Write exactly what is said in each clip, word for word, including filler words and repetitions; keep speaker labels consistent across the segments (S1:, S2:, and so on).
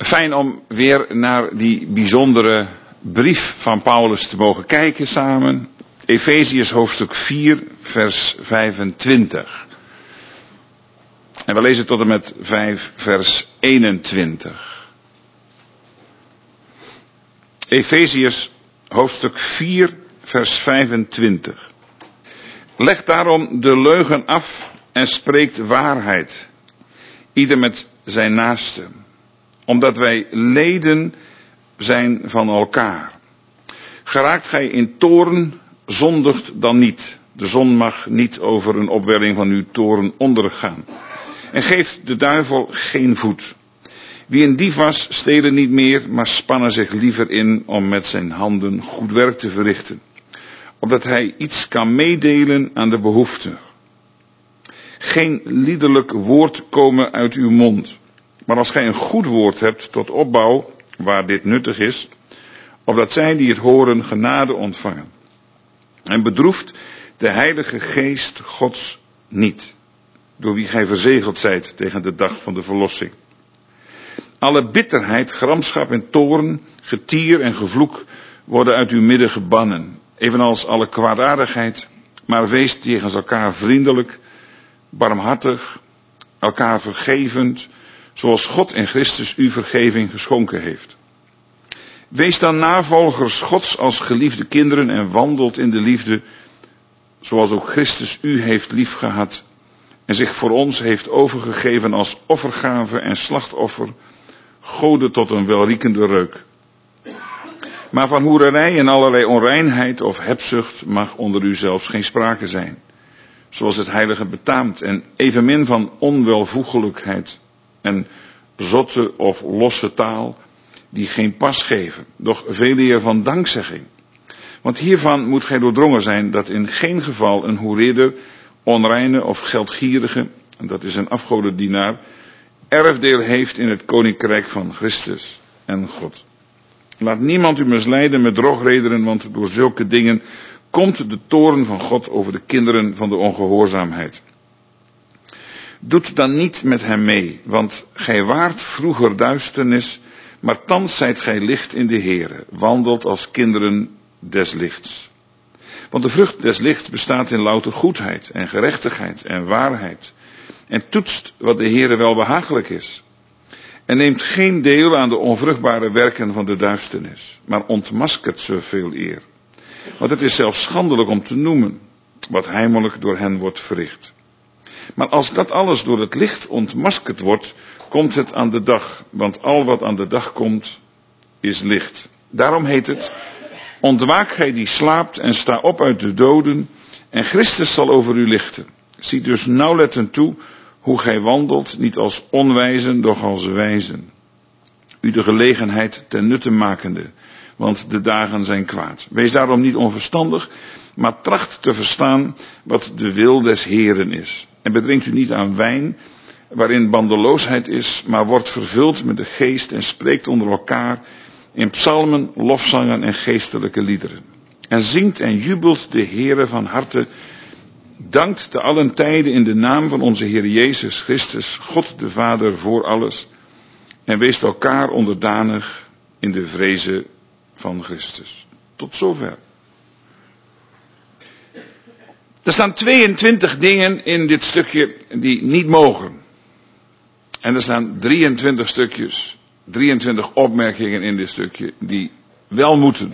S1: Fijn om weer naar die bijzondere brief van Paulus te mogen kijken samen. Efeziërs hoofdstuk vier, vers vijfentwintig. En we lezen tot en met vijf, vers eenentwintig. Efeziërs hoofdstuk vier, vers vijfentwintig. Leg daarom de leugen af en spreekt waarheid, ieder met zijn naaste, omdat wij leden zijn van elkaar. Geraakt gij in toorn, zondigt dan niet. De zon mag niet over een opwelling van uw toorn ondergaan. En geeft de duivel geen voet. Wie een dief was, stelen niet meer, maar spannen zich liever in om met zijn handen goed werk te verrichten, opdat hij iets kan meedelen aan de behoeften. Geen liederlijk woord komen uit uw mond, maar als gij een goed woord hebt tot opbouw, waar dit nuttig is, opdat zij die het horen genade ontvangen. En bedroeft de Heilige Geest Gods niet, door wie gij verzegeld zijt tegen de dag van de verlossing. Alle bitterheid, gramschap en toorn, getier en gevloek worden uit uw midden gebannen, evenals alle kwaadaardigheid, maar wees jegens elkaar vriendelijk, barmhartig, elkaar vergevend, zoals God in Christus u vergeving geschonken heeft. Wees dan navolgers Gods als geliefde kinderen en wandelt in de liefde, zoals ook Christus u heeft liefgehad en zich voor ons heeft overgegeven als offergave en slachtoffer, Gode tot een welriekende reuk. Maar van hoererij en allerlei onreinheid of hebzucht mag onder u zelfs geen sprake zijn, zoals het heilige betaamt, en evenmin van onwelvoegelijkheid en zotte of losse taal, die geen pas geven, doch veel eer van dankzegging. Want hiervan moet gij doordrongen zijn, dat in geen geval een hoereerder, onreine of geldgierige, en dat is een afgodendienaar, erfdeel heeft in het koninkrijk van Christus en God. Laat niemand u misleiden met drogredenen, want door zulke dingen komt de toorn van God over de kinderen van de ongehoorzaamheid. Doet dan niet met hem mee, want gij waart vroeger duisternis, maar thans zijt gij licht in de Heere, wandelt als kinderen des lichts. Want de vrucht des lichts bestaat in louter goedheid en gerechtigheid en waarheid, en toetst wat de Heere wel behagelijk is. En neemt geen deel aan de onvruchtbare werken van de duisternis, maar ontmaskert ze veel eer. Want het is zelfs schandelijk om te noemen, wat heimelijk door hen wordt verricht. Maar als dat alles door het licht ontmaskerd wordt, komt het aan de dag, want al wat aan de dag komt, is licht. Daarom heet het, ontwaak gij die slaapt en sta op uit de doden, en Christus zal over u lichten. Zie dus nauwlettend toe, hoe gij wandelt, niet als onwijzen, doch als wijzen. U de gelegenheid ten nutte makende, want de dagen zijn kwaad. Wees daarom niet onverstandig, maar tracht te verstaan wat de wil des Heeren is. En bedringt u niet aan wijn, waarin bandeloosheid is, maar wordt vervuld met de geest en spreekt onder elkaar in psalmen, lofzangen en geestelijke liederen. En zingt en jubelt de Heere van harte, dankt te allen tijden in de naam van onze Heer Jezus Christus, God de Vader voor alles, en weest elkaar onderdanig in de vreze van Christus. Tot zover. Er staan tweeëntwintig dingen in dit stukje die niet mogen. En er staan drieëntwintig stukjes, drieëntwintig opmerkingen in dit stukje die wel moeten.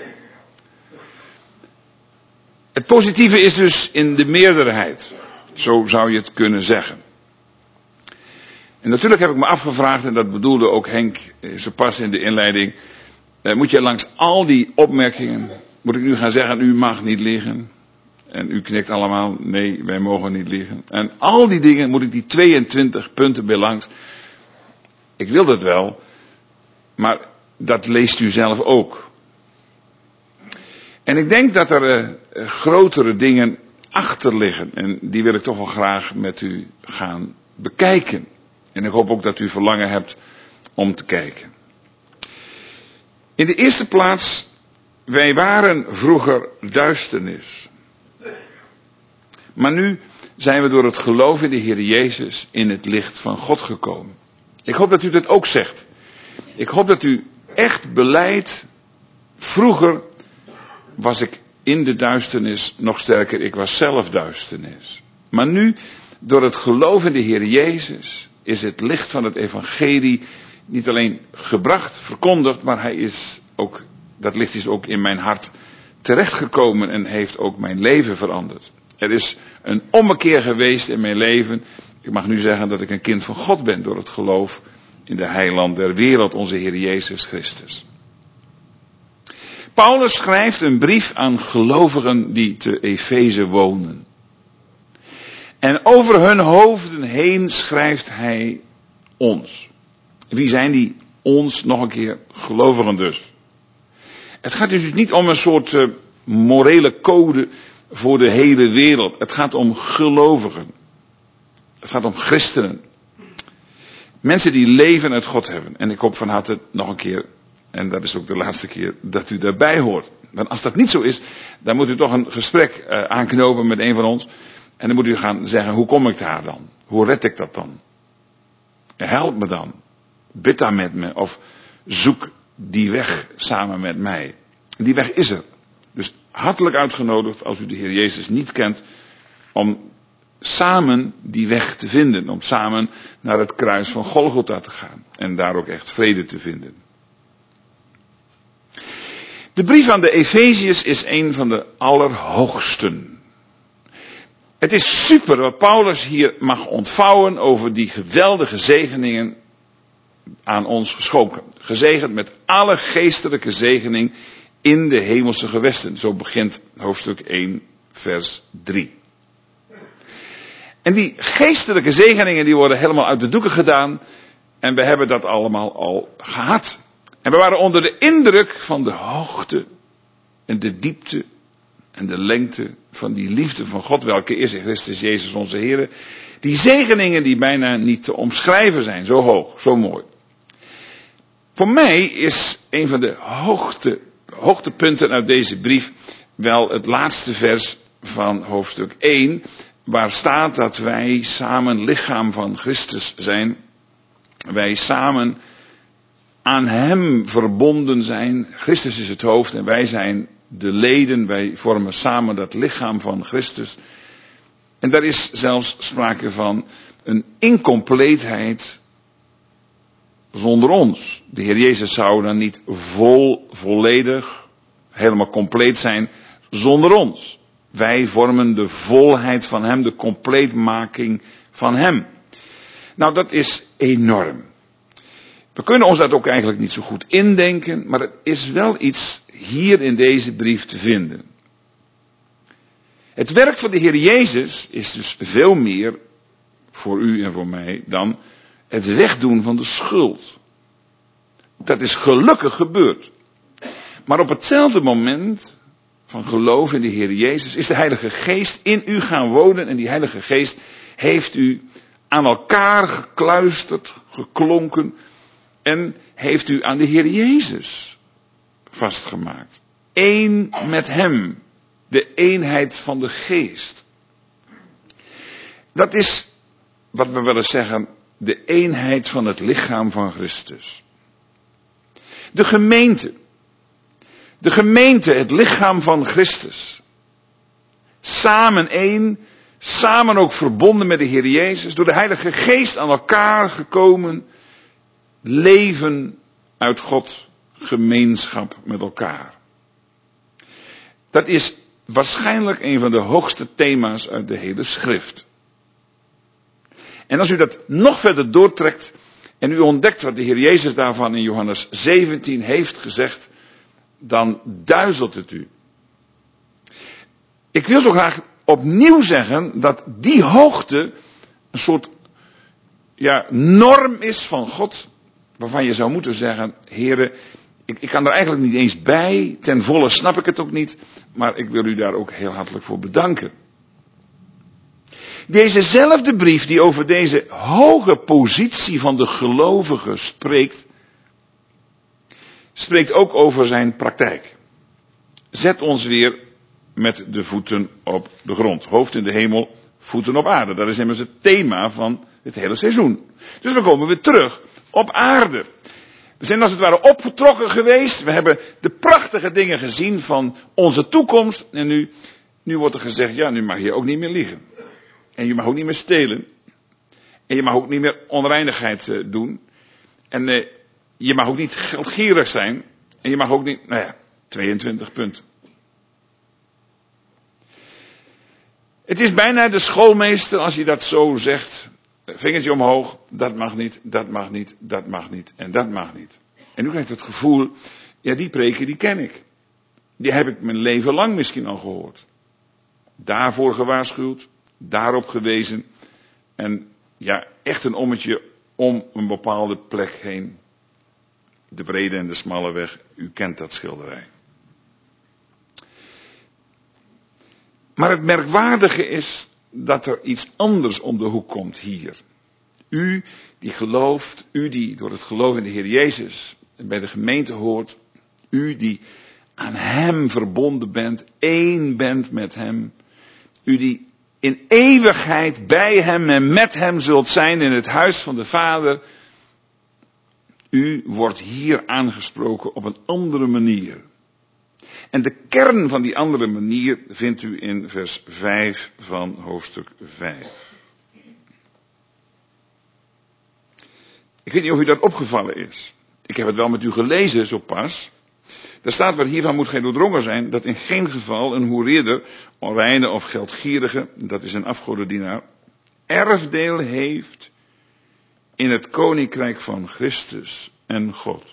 S1: Het positieve is dus in de meerderheid. Zo zou je het kunnen zeggen. En natuurlijk heb ik me afgevraagd, en dat bedoelde ook Henk zo pas in de inleiding, eh, moet je langs al die opmerkingen, moet ik nu gaan zeggen, u mag niet liegen. En u knikt allemaal, nee, wij mogen niet liegen. En al die dingen moet ik die tweeëntwintig punten bij langs. Ik wil dat wel, maar dat leest u zelf ook. En ik denk dat er uh, grotere dingen achter liggen. En die wil ik toch wel graag met u gaan bekijken. En ik hoop ook dat u verlangen hebt om te kijken. In de eerste plaats, wij waren vroeger duisternis. Maar nu zijn we door het geloof in de Heer Jezus in het licht van God gekomen. Ik hoop dat u dat ook zegt. Ik hoop dat u echt belijdt. Vroeger was ik in de duisternis, nog sterker, ik was zelf duisternis. Maar nu, door het geloof in de Heer Jezus, is het licht van het evangelie niet alleen gebracht, verkondigd, maar hij is ook, dat licht is ook in mijn hart terechtgekomen en heeft ook mijn leven veranderd. Er is een ommekeer geweest in mijn leven. Ik mag nu zeggen dat ik een kind van God ben door het geloof in de heiland der wereld, onze Heer Jezus Christus. Paulus schrijft een brief aan gelovigen die te Efeze wonen. En over hun hoofden heen schrijft hij ons. Wie zijn die ons? Nog een keer, gelovigen dus. Het gaat dus niet om een soort uh, morele code voor de hele wereld. Het gaat om gelovigen. Het gaat om christenen. Mensen die leven uit God hebben. En ik hoop van harte nog een keer, en dat is ook de laatste keer, dat u daarbij hoort. Want als dat niet zo is, dan moet u toch een gesprek uh, aanknopen met een van ons. En dan moet u gaan zeggen, hoe kom ik daar dan? Hoe red ik dat dan? Help me dan. Bid daar met me. Of zoek die weg samen met mij. Die weg is er. Dus hartelijk uitgenodigd, als u de Heer Jezus niet kent, om samen die weg te vinden. Om samen naar het kruis van Golgotha te gaan. En daar ook echt vrede te vinden. De brief aan de Efeziërs is een van de allerhoogsten. Het is super wat Paulus hier mag ontvouwen over die geweldige zegeningen aan ons geschonken. Gezegend met alle geestelijke zegening in de hemelse gewesten. Zo begint hoofdstuk één, vers drie. En die geestelijke zegeningen die worden helemaal uit de doeken gedaan. En we hebben dat allemaal al gehad. En we waren onder de indruk van de hoogte en de diepte en de lengte van die liefde van God, welke is in Christus Jezus onze Heer. Die zegeningen die bijna niet te omschrijven zijn, zo hoog, zo mooi. Voor mij is een van de hoogte, hoogtepunten uit deze brief wel het laatste vers van hoofdstuk één, waar staat dat wij samen lichaam van Christus zijn. Wij samen aan hem verbonden zijn. Christus is het hoofd en wij zijn de leden. Wij vormen samen dat lichaam van Christus. En daar is zelfs sprake van een incompleetheid zonder ons. De Heer Jezus zou dan niet vol, volledig, helemaal compleet zijn zonder ons. Wij vormen de volheid van hem, de compleetmaking van hem. Nou, dat is enorm. We kunnen ons dat ook eigenlijk niet zo goed indenken, maar het is wel iets hier in deze brief te vinden. Het werk van de Heer Jezus is dus veel meer voor u en voor mij dan het wegdoen van de schuld. Dat is gelukkig gebeurd. Maar op hetzelfde moment van geloof in de Heer Jezus is de Heilige Geest in u gaan wonen en die Heilige Geest heeft u aan elkaar gekluisterd, geklonken en heeft u aan de Heer Jezus vastgemaakt. Eén met hem. De eenheid van de Geest. Dat is wat we willen zeggen, de eenheid van het lichaam van Christus. De gemeente. De gemeente, het lichaam van Christus. Samen één, samen ook verbonden met de Heer Jezus, door de Heilige Geest aan elkaar gekomen, leven uit God, gemeenschap met elkaar. Dat is waarschijnlijk een van de hoogste thema's uit de hele schrift. En als u dat nog verder doortrekt en u ontdekt wat de Heer Jezus daarvan in Johannes zeventien heeft gezegd, dan duizelt het u. Ik wil zo graag opnieuw zeggen dat die hoogte een soort ja, norm is van God, waarvan je zou moeten zeggen, Heere, ik, ik kan er eigenlijk niet eens bij, ten volle snap ik het ook niet, maar ik wil u daar ook heel hartelijk voor bedanken. Dezezelfde brief die over deze hoge positie van de gelovigen spreekt, spreekt ook over zijn praktijk. Zet ons weer met de voeten op de grond. Hoofd in de hemel, voeten op aarde. Dat is immers het thema van het hele seizoen. Dus we komen weer terug op aarde. We zijn als het ware opgetrokken geweest. We hebben de prachtige dingen gezien van onze toekomst. En nu, nu wordt er gezegd, ja, nu mag je ook niet meer liegen. En je mag ook niet meer stelen. En je mag ook niet meer onreinigheid uh, doen. En uh, je mag ook niet geldgierig zijn. En je mag ook niet, nou ja, tweeëntwintig punten. Het is bijna de schoolmeester als je dat zo zegt. Vingertje omhoog, dat mag niet, dat mag niet, dat mag niet en dat mag niet. En nu krijg je het gevoel, ja die preken die ken ik. Die heb ik mijn leven lang misschien al gehoord. Daarvoor gewaarschuwd, daarop gewezen. En ja, echt een ommetje om een bepaalde plek heen. De brede en de smalle weg, u kent dat schilderij. Maar het merkwaardige is dat er iets anders om de hoek komt hier. U die gelooft, u die door het geloof in de Heer Jezus bij de gemeente hoort. U die aan Hem verbonden bent, één bent met Hem. U die in eeuwigheid bij Hem en met Hem zult zijn in het huis van de Vader. U wordt hier aangesproken op een andere manier. En de kern van die andere manier vindt u in vers vijf van hoofdstuk vijf. Ik weet niet of u dat opgevallen is. Ik heb het wel met u gelezen zo pas. Er staat, waar hiervan moet gij doordrongen zijn, dat in geen geval een hoereerder, onreine of geldgierige, dat is een afgodendienaar, erfdeel heeft in het koninkrijk van Christus en God.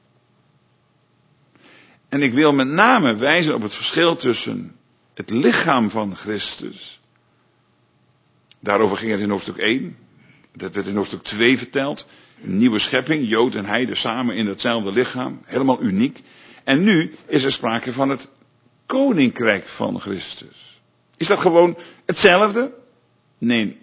S1: En ik wil met name wijzen op het verschil tussen het lichaam van Christus. Daarover ging het in hoofdstuk één. Dat werd in hoofdstuk twee verteld. Een nieuwe schepping, Jood en Heide samen in hetzelfde lichaam. Helemaal uniek. En nu is er sprake van het koninkrijk van Christus. Is dat gewoon hetzelfde? Nee.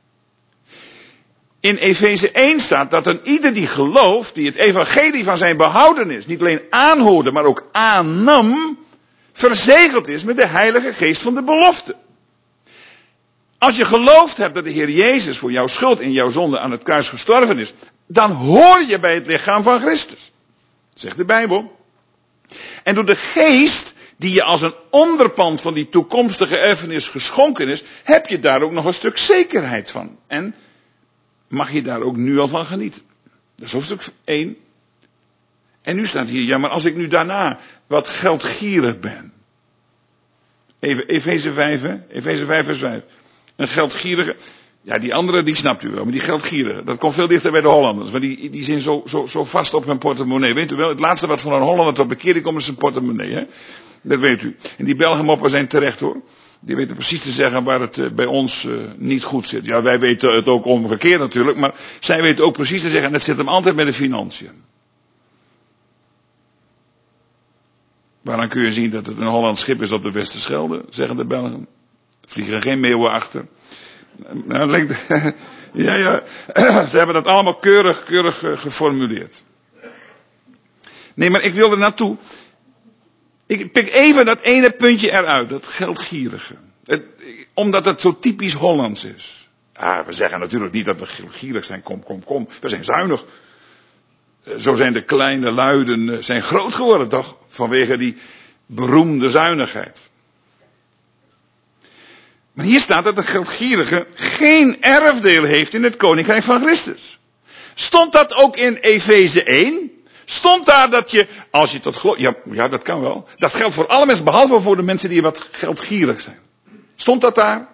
S1: In Efeze één staat dat een ieder die gelooft, die het evangelie van zijn behoudenis niet alleen aanhoorde, maar ook aannam, verzegeld is met de Heilige Geest van de belofte. Als je geloofd hebt dat de Heer Jezus voor jouw schuld en jouw zonde aan het kruis gestorven is, dan hoor je bij het lichaam van Christus. Zegt de Bijbel. En door de Geest, die je als een onderpand van die toekomstige erfenis geschonken is, heb je daar ook nog een stuk zekerheid van. En mag je daar ook nu al van genieten. Dat is hoofdstuk één. En nu staat hier, ja maar als ik nu daarna wat geldgierig ben. Even Efeze vijf, hè? Efeze vijf vers vijf. Een geldgierige, ja die andere die snapt u wel, maar die geldgierige, dat komt veel dichter bij de Hollanders. Maar die, die zijn zo, zo, zo vast op hun portemonnee. Weet u wel, het laatste wat van een Hollander tot bekering komt is zijn portemonnee, hè? Dat weet u. En die Belgenmoppen zijn terecht hoor. Die weten precies te zeggen waar het uh, bij ons uh, niet goed zit. Ja, wij weten het ook omgekeerd natuurlijk, maar zij weten ook precies te zeggen, en dat zit hem altijd met de financiën. Waaraan kun je zien dat het een Hollands schip is op de Westerschelde, zeggen de Belgen. Vliegen er geen meeuwen achter. Nou, lijkt, ja, ja, ze hebben dat allemaal keurig, keurig uh, geformuleerd. Nee, maar ik wil er naartoe. Ik pik even dat ene puntje eruit, dat geldgierige. Het, omdat het zo typisch Hollands is. Ah, we zeggen natuurlijk niet dat we geldgierig zijn, kom, kom, kom. We zijn zuinig. Zo zijn de kleine luiden zijn groot geworden, toch? Vanwege die beroemde zuinigheid. Maar hier staat dat de geldgierige geen erfdeel heeft in het koninkrijk van Christus. Stond dat ook in Efeze één? Stond daar dat je, als je tot geloof, ja, ja dat kan wel. Dat geldt voor alle mensen, behalve voor de mensen die wat geldgierig zijn. Stond dat daar?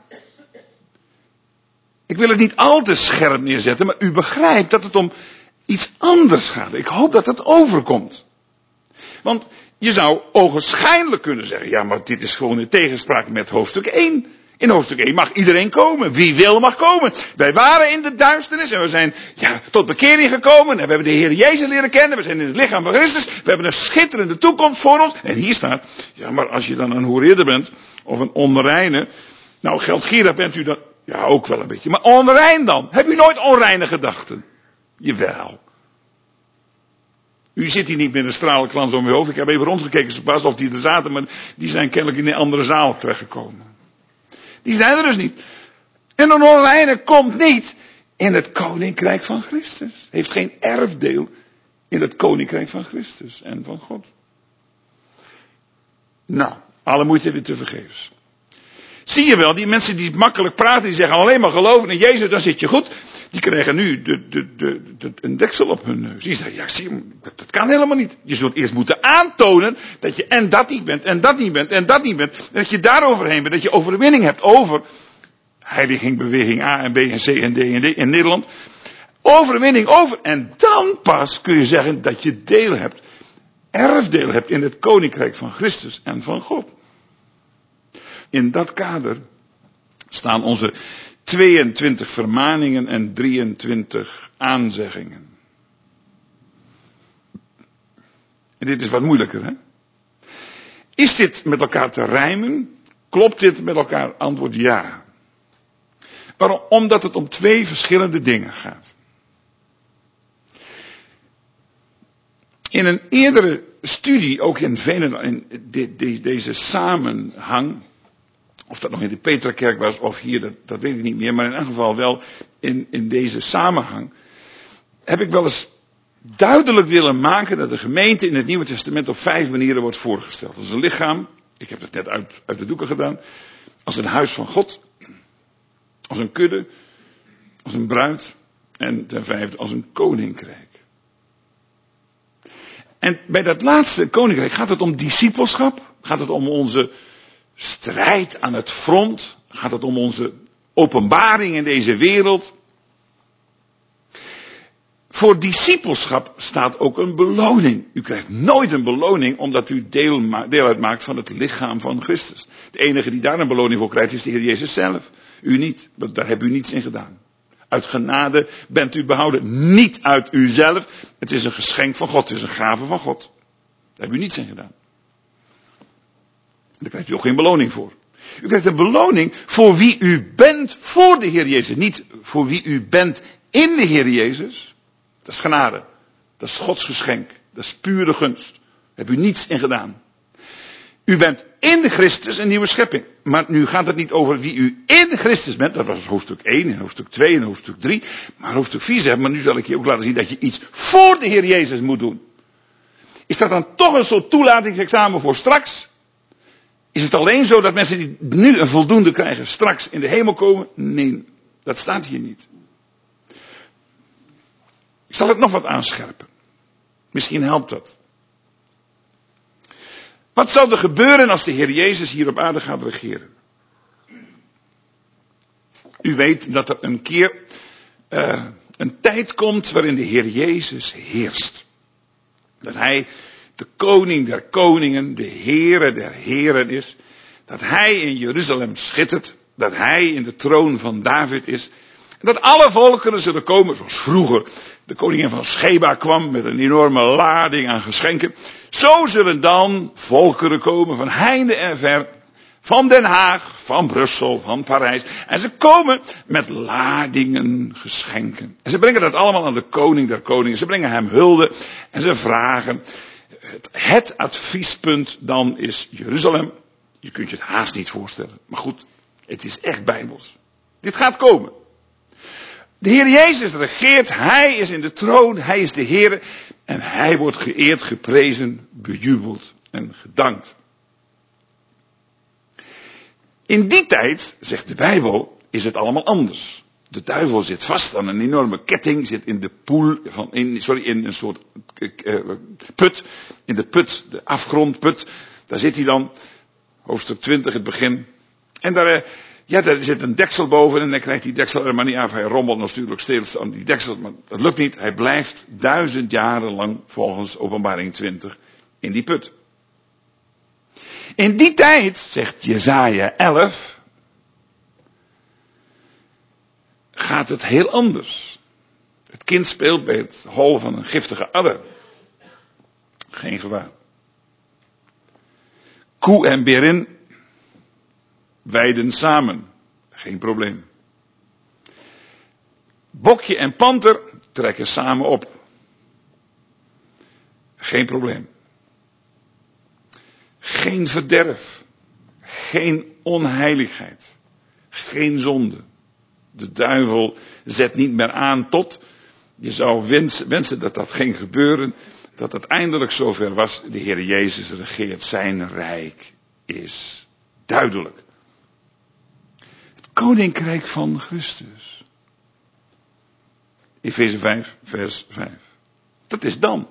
S1: Ik wil het niet al te scherp neerzetten, maar u begrijpt dat het om iets anders gaat. Ik hoop dat dat overkomt. Want je zou ogenschijnlijk kunnen zeggen, ja maar dit is gewoon in tegenspraak met hoofdstuk één. In hoofdstuk één mag iedereen komen. Wie wil mag komen. Wij waren in de duisternis en we zijn ja, tot bekering gekomen. En we hebben de Heer Jezus leren kennen. We zijn in het lichaam van Christus. We hebben een schitterende toekomst voor ons. En hier staat, ja maar als je dan een hoereerder bent, of een onreine. Nou geldgierig bent u dan, ja ook wel een beetje. Maar onrein dan. Heb u nooit onreine gedachten? Jawel. U zit hier niet met een stralenglans om uw hoofd. Ik heb even rondgekeken, ze pas of die er zaten, maar die zijn kennelijk in een andere zaal terechtgekomen. Die zijn er dus niet. En een onreine komt niet in het koninkrijk van Christus. Heeft geen erfdeel in het koninkrijk van Christus en van God. Nou, alle moeite weer te vergeefs. Zie je wel, die mensen die makkelijk praten, die zeggen alleen maar geloven in Jezus, dan zit je goed. Die krijgen nu de, de, de, de, een deksel op hun neus. Die zeggen, ja zie je, dat, dat kan helemaal niet. Je zult eerst moeten aantonen dat je en dat niet bent, en dat niet bent, en dat niet bent. En dat je daar overheen bent, dat je overwinning hebt over heiliging, beweging A en B en C en D en D in Nederland. Overwinning over. En dan pas kun je zeggen dat je deel hebt, erfdeel hebt in het koninkrijk van Christus en van God. In dat kader staan onze tweeëntwintig vermaningen en drieëntwintig aanzeggingen. En dit is wat moeilijker, hè? Is dit met elkaar te rijmen? Klopt dit met elkaar? Antwoord ja. Waarom? Omdat het om twee verschillende dingen gaat. In een eerdere studie, ook in, vele, in de, de, deze samenhang, of dat nog in de Petrakerk was of hier, dat, dat weet ik niet meer, maar in elk geval wel in, in deze samenhang, heb ik wel eens duidelijk willen maken dat de gemeente in het Nieuwe Testament op vijf manieren wordt voorgesteld. Als een lichaam, ik heb het net uit, uit de doeken gedaan, als een huis van God, als een kudde, als een bruid en ten vijfde als een koninkrijk. En bij dat laatste koninkrijk gaat het om discipelschap, gaat het om onze strijd aan het front, gaat het om onze openbaring in deze wereld. Voor discipelschap staat ook een beloning. U krijgt nooit een beloning omdat u deel, deel uitmaakt van het lichaam van Christus. De enige die daar een beloning voor krijgt is de Heer Jezus zelf. U niet, want daar hebt u niets in gedaan. Uit genade bent u behouden, niet uit uzelf. Het is een geschenk van God, het is een gave van God. Daar hebt u niets in gedaan. Daar krijgt u ook geen beloning voor. U krijgt een beloning voor wie u bent voor de Heer Jezus. Niet voor wie u bent in de Heer Jezus. Dat is genade. Dat is Gods geschenk. Dat is pure gunst. Daar hebt u niets in gedaan. U bent in de Christus een nieuwe schepping. Maar nu gaat het niet over wie u in de Christus bent. Dat was hoofdstuk één en hoofdstuk twee en hoofdstuk drie. Maar hoofdstuk vier zegt, maar nu zal ik je ook laten zien dat je iets voor de Heer Jezus moet doen. Is dat dan toch een soort toelatingsexamen voor straks? Is het alleen zo dat mensen die nu een voldoende krijgen straks in de hemel komen? Nee, dat staat hier niet. Ik zal het nog wat aanscherpen. Misschien helpt dat. Wat zal er gebeuren als de Heer Jezus hier op aarde gaat regeren? U weet dat er een keer uh, een tijd komt waarin de Heer Jezus heerst. Dat Hij de koning der koningen, de Heere der heren is. Dat Hij in Jeruzalem schittert. Dat Hij in de troon van David is. En dat alle volkeren zullen komen, zoals vroeger de koningin van Sheba kwam met een enorme lading aan geschenken. Zo zullen dan volkeren komen van heinde en ver, van Den Haag, van Brussel, van Parijs. En ze komen met ladingen geschenken. En ze brengen dat allemaal aan de koning der koningen. Ze brengen hem hulde en ze vragen. Het, het adviespunt dan is Jeruzalem. Je kunt je het haast niet voorstellen. Maar goed, het is echt bijbels. Dit gaat komen. De Heer Jezus regeert, Hij is in de troon, Hij is de Heer en Hij wordt geëerd, geprezen, bejubeld en gedankt. In die tijd, zegt de Bijbel, is het allemaal anders. De duivel zit vast aan een enorme ketting, zit in de poel, van, in, sorry, in een soort uh, put, in de put, de afgrondput, daar zit hij dan, hoofdstuk twintig, het begin. En daar... Uh, Ja, daar zit een deksel boven en dan krijgt die deksel er maar niet af. Hij rommelt natuurlijk steeds aan die deksel, maar dat lukt niet. Hij blijft duizend jaren lang volgens Openbaring twintig in die put. In die tijd, zegt Jesaja elf, gaat het heel anders. Het kind speelt bij het hol van een giftige adder. Geen gevaar. Koe en berin weiden samen. Geen probleem. Bokje en panter trekken samen op. Geen probleem. Geen verderf. Geen onheiligheid. Geen zonde. De duivel zet niet meer aan tot Je zou wensen, wensen dat dat ging gebeuren. Dat het eindelijk zover was. De Heer Jezus regeert. Zijn rijk is duidelijk. Het koninkrijk van Christus. Efeze vijf, vers vijf. Dat is dan.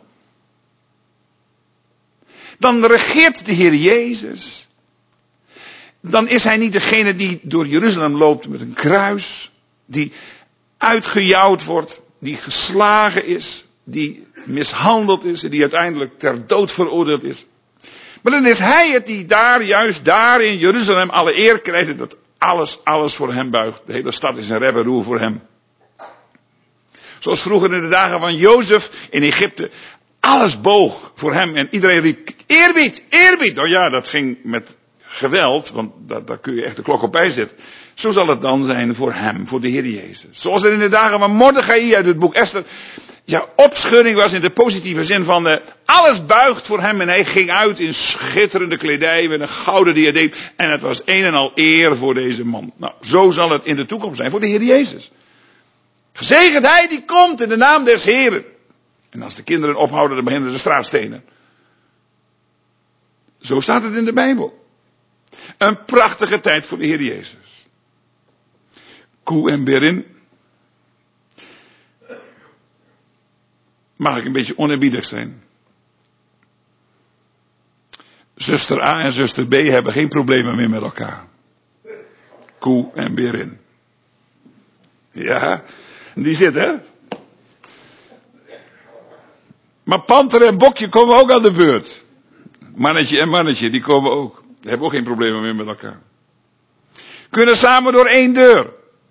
S1: Dan regeert de Heer Jezus. Dan is hij niet degene die door Jeruzalem loopt met een kruis. Die uitgejouwd wordt. Die geslagen is. Die mishandeld is. En die uiteindelijk ter dood veroordeeld is. Maar dan is hij het die daar, juist daar in Jeruzalem alle eer krijgt. En dat alles, alles voor hem buigt. De hele stad is een rep en roer voor hem. Zoals vroeger in de dagen van Jozef in Egypte. Alles boog voor hem en iedereen riep eerbied, eerbied. Nou ja, dat ging met geweld, want daar, daar kun je echt de klok op bijzetten. Zo zal het dan zijn voor hem, voor de Heer Jezus. Zoals er in de dagen van Mordechai uit het boek Esther, ja, opschudding was in de positieve zin van uh, alles buigt voor hem en hij ging uit in schitterende kledij met een gouden diadeem. En het was een en al eer voor deze man. Nou, zo zal het in de toekomst zijn voor de Heer Jezus. Gezegend hij die komt in de naam des Heren. En als de kinderen ophouden, dan beginnen ze straatstenen. Zo staat het in de Bijbel. Een prachtige tijd voor de Heer Jezus. Koe en Berin. Mag ik een beetje oneerbiedig zijn? Zuster A en zuster B hebben geen problemen meer met elkaar. Koe en Berin. Ja, die zit hè. Maar panter en bokje komen ook aan de beurt. Mannetje en mannetje, die komen ook. Die hebben ook geen problemen meer met elkaar. Kunnen samen door één deur.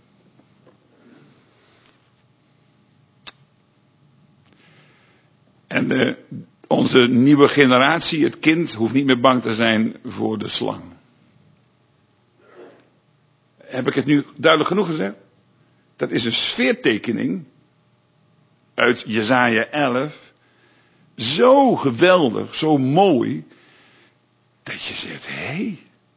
S1: En uh, onze nieuwe generatie, het kind, hoeft niet meer bang te zijn voor de slang. Heb ik het nu duidelijk genoeg gezegd? Dat is een sfeertekening uit Jesaja elf. Zo geweldig, zo mooi, dat je zegt, hé, hey,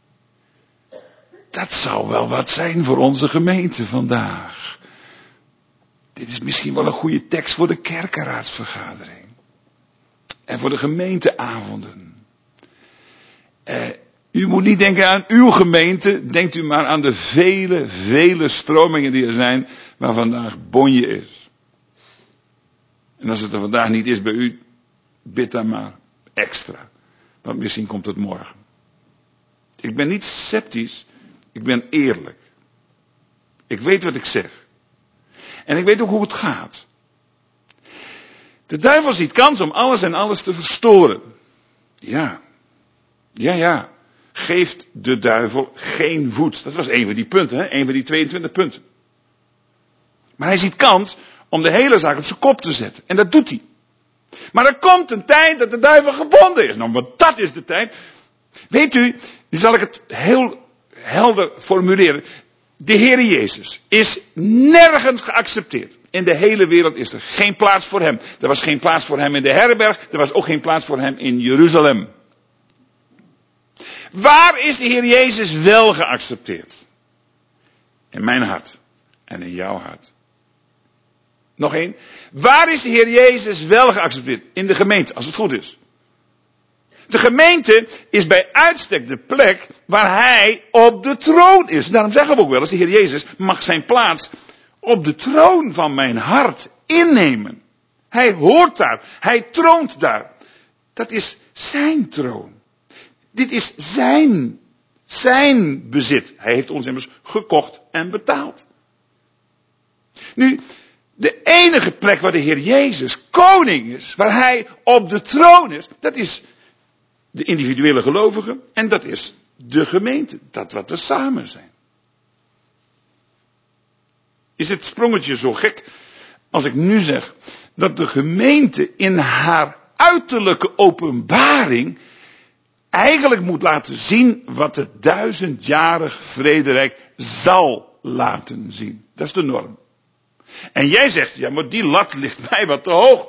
S1: dat zou wel wat zijn voor onze gemeente vandaag. Dit is misschien wel een goede tekst voor de kerkenraadsvergadering. En voor de gemeenteavonden. Eh, u moet niet denken aan uw gemeente, denkt u maar aan de vele, vele stromingen die er zijn, waar vandaag bonje is. En als het er vandaag niet is bij u, bid dan maar extra. Want misschien komt het morgen. Ik ben niet sceptisch. Ik ben eerlijk. Ik weet wat ik zeg. En ik weet ook hoe het gaat. De duivel ziet kans om alles en alles te verstoren. Ja. Ja, ja. Geeft de duivel geen voet. Dat was een van die punten, hè? Een van die tweeëntwintig punten. Maar hij ziet kans om de hele zaak op zijn kop te zetten. En dat doet hij. Maar er komt een tijd dat de duivel gebonden is. Nou, want dat is de tijd. Weet u, nu zal ik het heel helder formuleren. De Heer Jezus is nergens geaccepteerd. In de hele wereld is er geen plaats voor hem. Er was geen plaats voor hem in de herberg. Er was ook geen plaats voor hem in Jeruzalem. Waar is de Heer Jezus wel geaccepteerd? In mijn hart. En in jouw hart. Nog één. Waar is de Heer Jezus wel geaccepteerd? In de gemeente, als het goed is. De gemeente is bij uitstek de plek waar hij op de troon is. Daarom zeggen we ook wel eens, de Heer Jezus mag zijn plaats op de troon van mijn hart innemen. Hij hoort daar. Hij troont daar. Dat is zijn troon. Dit is zijn, zijn bezit. Hij heeft ons immers gekocht en betaald. Nu, de enige plek waar de Heer Jezus koning is, waar hij op de troon is, dat is de individuele gelovigen en dat is de gemeente. Dat wat we samen zijn. Is het sprongetje zo gek als ik nu zeg dat de gemeente in haar uiterlijke openbaring eigenlijk moet laten zien wat het duizendjarig vrederijk zal laten zien. Dat is de norm. En jij zegt, ja, maar die lat ligt mij wat te hoog.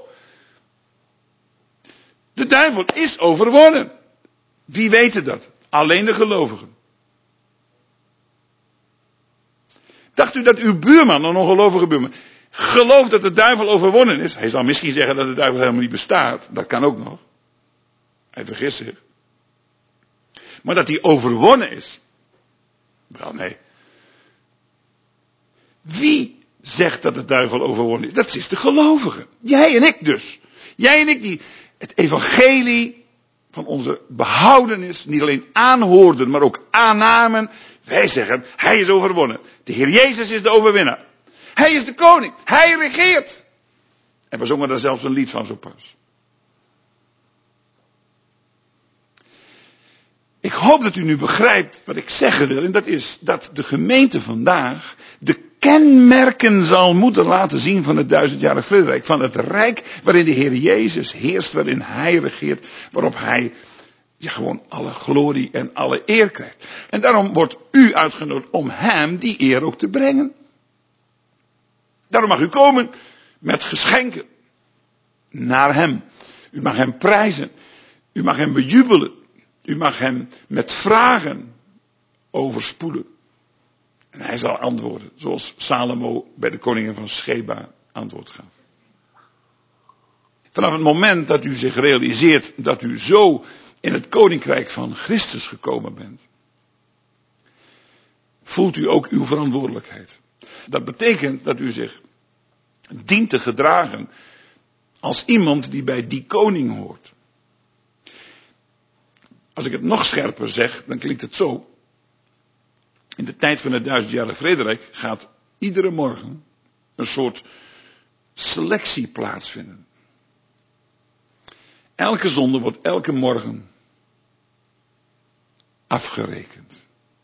S1: De duivel is overwonnen. Wie weten dat? Alleen de gelovigen. Dacht u dat uw buurman, een ongelovige buurman, gelooft dat de duivel overwonnen is. Hij zal misschien zeggen dat de duivel helemaal niet bestaat. Dat kan ook nog. Hij vergist zich. Maar dat hij overwonnen is. Wel nee. Wie zegt dat de duivel overwonnen is? Dat is de gelovige. Jij en ik dus. Jij en ik die het evangelie van onze behoudenis niet alleen aanhoorden, maar ook aannamen. Wij zeggen, hij is overwonnen. De Heer Jezus is de overwinnaar. Hij is de koning. Hij regeert. En we zongen daar zelfs een lied van zo pas. Ik hoop dat u nu begrijpt wat ik zeggen wil. En dat is dat de gemeente vandaag de kenmerken zal moeten laten zien van het duizendjarig vrederijk. Van het rijk waarin de Heer Jezus heerst, waarin hij regeert. Waarop hij ja, gewoon alle glorie en alle eer krijgt. En daarom wordt u uitgenodigd om hem die eer ook te brengen. Daarom mag u komen met geschenken naar hem. U mag hem prijzen. U mag hem bejubelen. U mag hem met vragen overspoelen. En hij zal antwoorden, zoals Salomo bij de koningin van Sheba antwoord gaf. Vanaf het moment dat u zich realiseert dat u zo in het koninkrijk van Christus gekomen bent, voelt u ook uw verantwoordelijkheid. Dat betekent dat u zich dient te gedragen als iemand die bij die koning hoort. Als ik het nog scherper zeg, dan klinkt het zo. In de tijd van het duizendjarig vrederijk gaat iedere morgen een soort selectie plaatsvinden. Elke zonde wordt elke morgen afgerekend.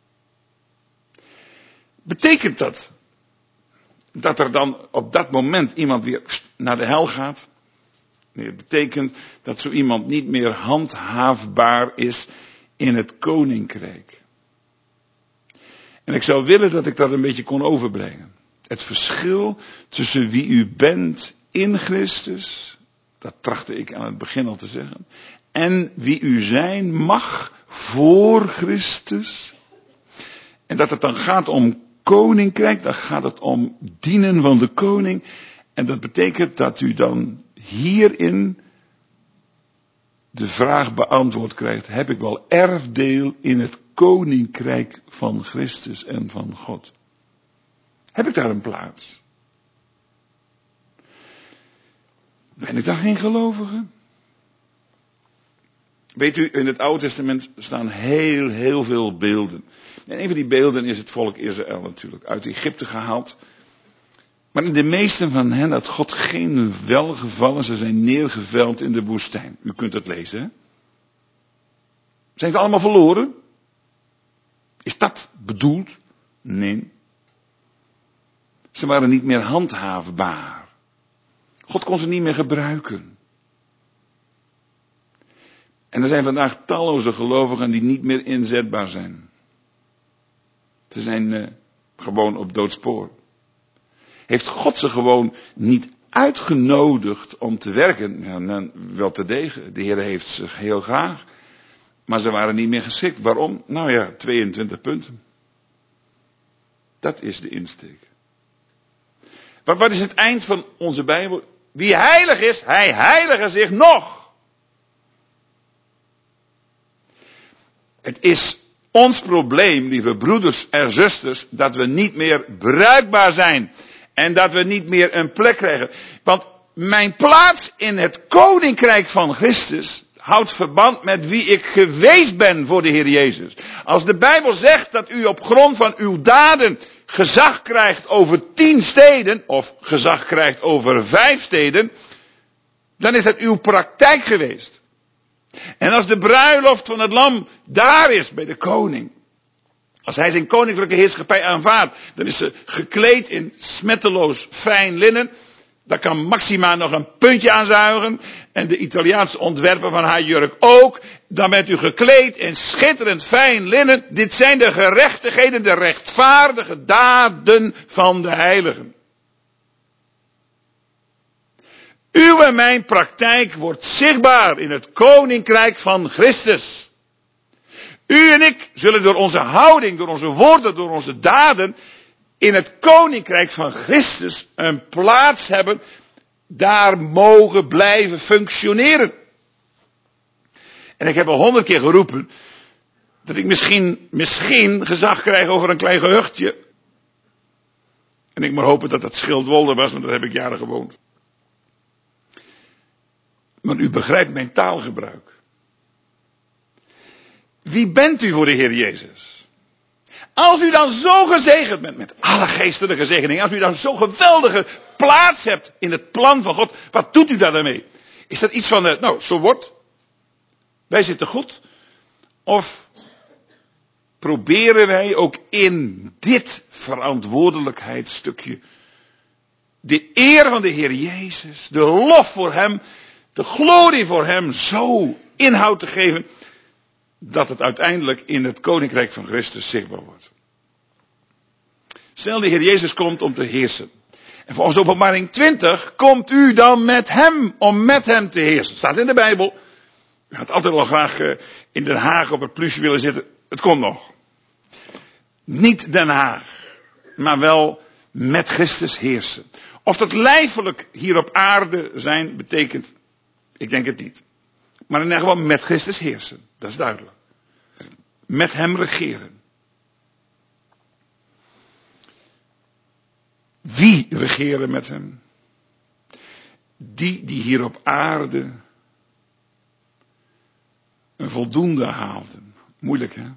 S1: Betekent dat dat er dan op dat moment iemand weer naar de hel gaat? Nee, het betekent dat zo iemand niet meer handhaafbaar is in het koninkrijk. En ik zou willen dat ik dat een beetje kon overbrengen. Het verschil tussen wie u bent in Christus, dat trachtte ik aan het begin al te zeggen, en wie u zijn mag voor Christus. En dat het dan gaat om koninkrijk, dan gaat het om dienen van de koning. En dat betekent dat u dan hierin de vraag beantwoord krijgt: heb ik wel erfdeel in het koninkrijk van Christus en van God? Heb ik daar een plaats? Ben ik daar geen gelovige? Weet u, in het Oude Testament staan heel, heel veel beelden. En een van die beelden is het volk Israël natuurlijk, uit Egypte gehaald. Maar in de meeste van hen had God geen welgevallen. Ze zijn neergeveld in de woestijn. U kunt het lezen, hè? Zijn ze allemaal verloren? Is dat bedoeld? Nee. Ze waren niet meer handhaafbaar. God kon ze niet meer gebruiken. En er zijn vandaag talloze gelovigen die niet meer inzetbaar zijn. Ze zijn uh, gewoon op doodspoor. Heeft God ze gewoon niet uitgenodigd om te werken? Ja, nou, wel te degen. De Heer heeft ze heel graag. Maar ze waren niet meer geschikt. Waarom? Nou ja, tweeëntwintig punten. Dat is de insteek. Maar wat is het eind van onze Bijbel? Wie heilig is, hij heilige zich nog. Het is ons probleem, lieve broeders en zusters, dat we niet meer bruikbaar zijn. En dat we niet meer een plek krijgen. Want mijn plaats in het koninkrijk van Christus houdt verband met wie ik geweest ben voor de Heer Jezus. Als de Bijbel zegt dat u op grond van uw daden gezag krijgt over tien steden, of gezag krijgt over vijf steden, dan is dat uw praktijk geweest. En als de bruiloft van het lam daar is bij de koning, als hij zijn koninklijke heerschappij aanvaardt, dan is ze gekleed in smetteloos fijn linnen. Daar kan Maxima nog een puntje aan zuigen. En de Italiaanse ontwerper van haar jurk ook. Dan bent u gekleed in schitterend fijn linnen. Dit zijn de gerechtigheden, de rechtvaardige daden van de heiligen. Uw en mijn praktijk wordt zichtbaar in het koninkrijk van Christus. U en ik zullen door onze houding, door onze woorden, door onze daden in het koninkrijk van Christus een plaats hebben, daar mogen blijven functioneren. En ik heb al honderd keer geroepen dat ik misschien, misschien gezag krijg over een klein gehuchtje. En ik maar hopen dat dat Schildwolde was, want daar heb ik jaren gewoond. Maar u begrijpt mijn taalgebruik. Wie bent u voor de Heer Jezus? Als u dan zo gezegend bent met alle geestelijke zegeningen, als u dan zo'n geweldige plaats hebt in het plan van God, wat doet u daar dan mee? Is dat iets van, uh, nou, zo wordt, wij zitten goed, of proberen wij ook in dit verantwoordelijkheidsstukje de eer van de Heer Jezus, de lof voor Hem, de glorie voor Hem zo inhoud te geven, dat het uiteindelijk in het koninkrijk van Christus zichtbaar wordt. Stel de Heer Jezus komt om te heersen. En volgens Openbaring twintig komt u dan met Hem om met Hem te heersen. Staat in de Bijbel. U had altijd al graag in Den Haag op het plusje willen zitten. Het komt nog. Niet Den Haag, maar wel met Christus heersen. Of dat lijfelijk hier op aarde zijn betekent, ik denk het niet. Maar in ieder geval met Christus heersen, dat is duidelijk. Met Hem regeren. Wie regeren met Hem? Die die hier op aarde een voldoende haalden. Moeilijk, hè?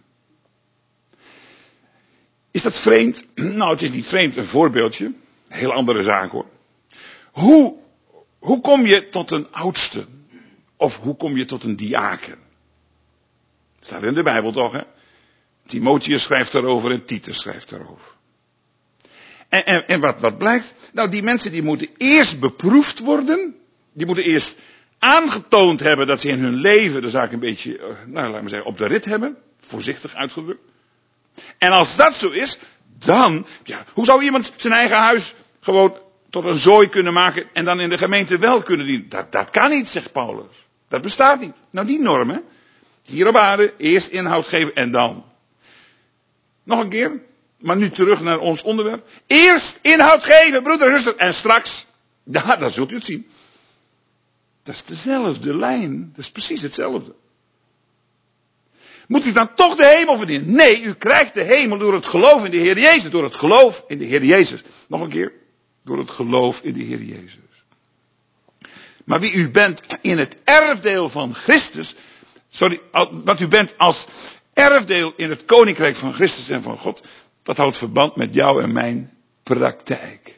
S1: Is dat vreemd? Nou, het is niet vreemd, een voorbeeldje. Een heel andere zaak, hoor. Hoe, hoe kom je tot een oudste? Of hoe kom je tot een diaken? Staat in de Bijbel toch, hè? Timotheus schrijft daarover en Titus schrijft daarover. En, en, en wat, wat blijkt? Nou, die mensen die moeten eerst beproefd worden. Die moeten eerst aangetoond hebben dat ze in hun leven de zaak een beetje, nou, laten we zeggen, op de rit hebben. Voorzichtig uitgedrukt. En als dat zo is, dan, ja, hoe zou iemand zijn eigen huis gewoon tot een zooi kunnen maken en dan in de gemeente wel kunnen dienen? Dat, dat kan niet, zegt Paulus. Dat bestaat niet. Nou, die norm, hè. Hier op aarde, eerst inhoud geven en dan. Nog een keer, maar nu terug naar ons onderwerp. Eerst inhoud geven, broeder en zuster, en straks, ja, dan zult u het zien. Dat is dezelfde lijn, dat is precies hetzelfde. Moet u dan toch de hemel verdienen? Nee, u krijgt de hemel door het geloof in de Heer Jezus. Door het geloof in de Heer Jezus. Nog een keer. Door het geloof in de Heer Jezus. Maar wie u bent in het erfdeel van Christus. Sorry, wat u bent als erfdeel in het koninkrijk van Christus en van God. Dat houdt verband met jou en mijn praktijk.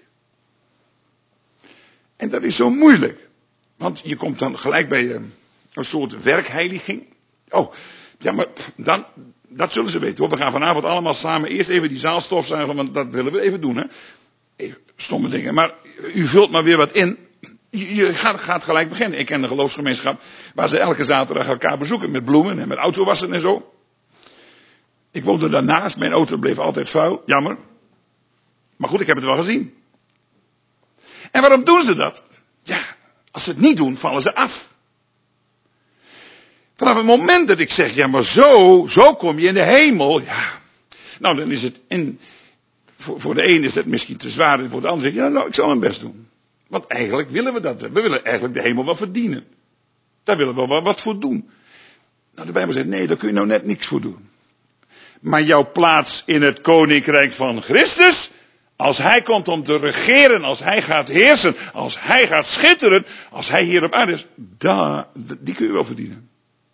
S1: En dat is zo moeilijk. Want je komt dan gelijk bij een, een soort werkheiliging. Oh, ja, maar dan, dat zullen ze weten hoor. We gaan vanavond allemaal samen eerst even die zaal stofzuigen, want dat willen we even doen, hè. Even stomme dingen. Maar u vult maar weer wat in. Je, je gaat, gaat gelijk beginnen. Ik ken de geloofsgemeenschap waar ze elke zaterdag elkaar bezoeken met bloemen en met autowassen en zo. Ik woonde daarnaast. Mijn auto bleef altijd vuil. Jammer. Maar goed, ik heb het wel gezien. En waarom doen ze dat? Ja, als ze het niet doen, vallen ze af. Vanaf het moment dat ik zeg, ja maar zo, zo kom je in de hemel. Ja, nou dan is het, in, voor, voor de een is dat misschien te zwaar en voor de ander zeg je, ja nou ik zal mijn best doen. Want eigenlijk willen we dat. We willen eigenlijk de hemel wel verdienen. Daar willen we wel wat voor doen. Nou de Bijbel zegt, nee daar kun je nou net niks voor doen. Maar jouw plaats in het koninkrijk van Christus, als hij komt om te regeren, als hij gaat heersen, als hij gaat schitteren, als hij hier op aarde is, daar, die kun je wel verdienen.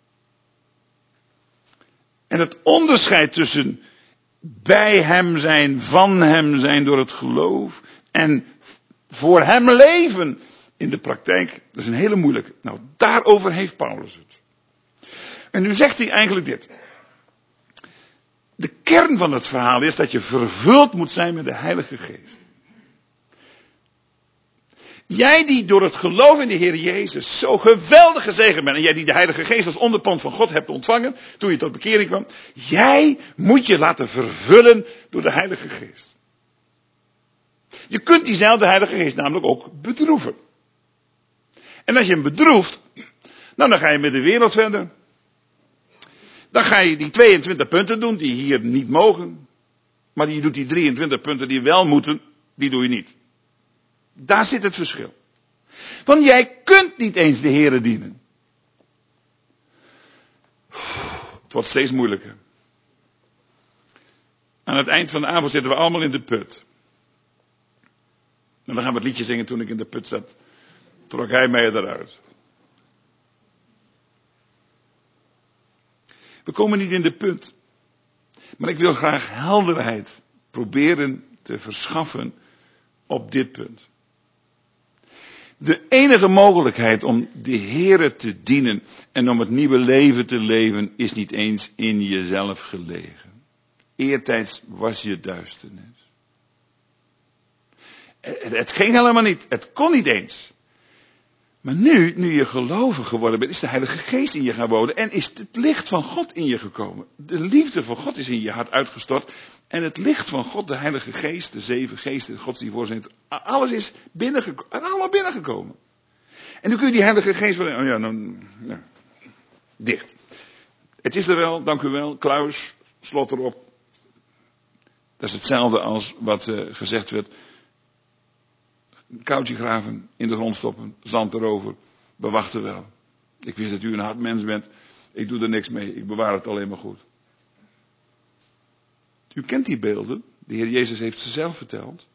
S1: En het onderscheid tussen bij hem zijn, van hem zijn door het geloof en voor hem leven in de praktijk, dat is een hele moeilijke. Nou, daarover heeft Paulus het. En nu zegt hij eigenlijk dit. De kern van het verhaal is dat je vervuld moet zijn met de Heilige Geest. Jij die door het geloof in de Heer Jezus zo geweldig gezegend bent. En jij die de Heilige Geest als onderpand van God hebt ontvangen. Toen je tot bekering kwam. Jij moet je laten vervullen door de Heilige Geest. Je kunt diezelfde Heilige Geest namelijk ook bedroeven. En als je hem bedroeft. Nou dan ga je met de wereld verder. Dan ga je die tweeëntwintig punten doen die hier niet mogen. Maar je doet die drieëntwintig punten die wel moeten, die doe je niet. Daar zit het verschil. Want jij kunt niet eens de Here dienen. Het wordt steeds moeilijker. Aan het eind van de avond zitten we allemaal in de put. En dan gaan we het liedje zingen. Toen ik in de put zat, trok hij mij eruit. We komen niet in de put. Maar ik wil graag helderheid proberen te verschaffen op dit punt. De enige mogelijkheid om de Here te dienen en om het nieuwe leven te leven is niet eens in jezelf gelegen. Eertijds was je duisternis. Het ging helemaal niet. Het kon niet eens. Maar nu, nu je gelovig geworden bent, is de Heilige Geest in je gaan wonen en is het licht van God in je gekomen. De liefde van God is in je hart uitgestort en het licht van God, de Heilige Geest, de zeven geesten, Gods die voor zijn, alles is binnengekomen, allemaal binnengekomen. En nu kun je die Heilige Geest van, oh ja, dan, ja, dicht. Het is er wel, dank u wel, kluis, slot erop. Dat is hetzelfde als wat uh, gezegd werd. Een koudje graven, in de grond stoppen, zand erover. We wachten wel. Ik wist dat u een hard mens bent. Ik doe er niks mee. Ik bewaar het alleen maar goed. U kent die beelden. De Heer Jezus heeft ze zelf verteld.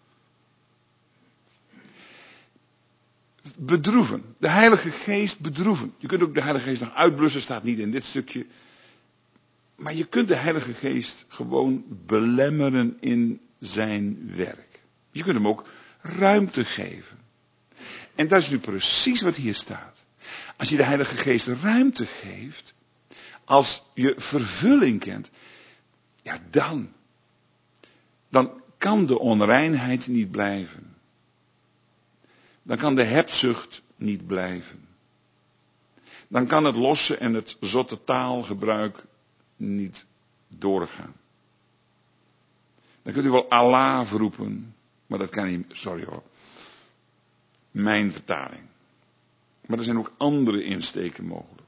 S1: Bedroeven. De Heilige Geest bedroeven. Je kunt ook de Heilige Geest nog uitblussen. Staat niet in dit stukje. Maar je kunt de Heilige Geest gewoon belemmeren in zijn werk. Je kunt hem ook ruimte geven. En dat is nu precies wat hier staat. Als je de Heilige Geest ruimte geeft, als je vervulling kent, ja dan, dan kan de onreinheid niet blijven. Dan kan de hebzucht niet blijven. Dan kan het losse en het zotte taalgebruik niet doorgaan. Dan kunt u wel Allah roepen. Maar dat kan niet, sorry hoor. Mijn vertaling. Maar er zijn ook andere insteken mogelijk.